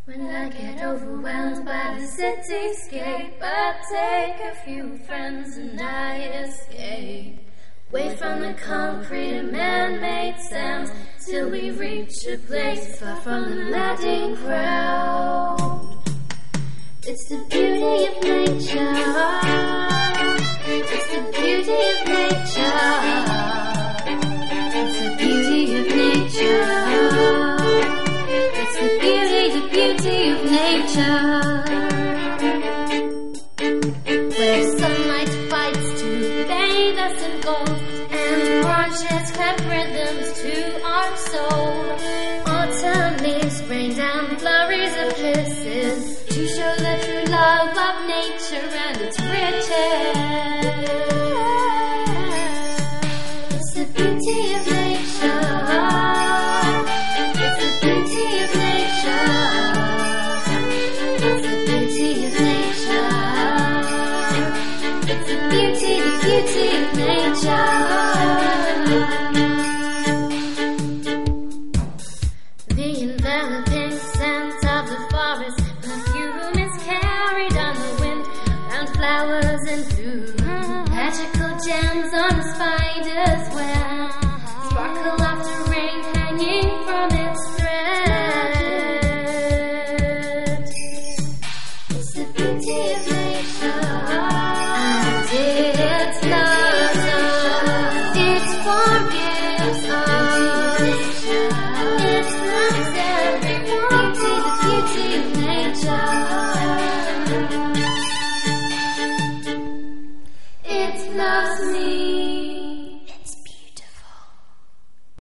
When I get overwhelmed by the cityscape, I take a few friends and I escape. Away from the concrete and man-made sounds, till we reach a place far from the lagging crowd. It's the beauty of nature. It's the beauty of nature. It's the beauty of nature. It's the beauty of nature. Where sunlight fights to bathe us in gold, and branches clap rhythms to our soul. Autumn leaves rain down flurries of kisses to show the true love of nature and its riches. It's the beauty of nature. It's the beauty of nature. It's the beauty of nature. It's the beauty of nature. The enveloping scent of the forest, perfume is carried on the wind, round flowers and through magical gems on the spider's web, sparkle after rain hanging from its thread. It's the beauty of nature, and it loves us, it forgives us.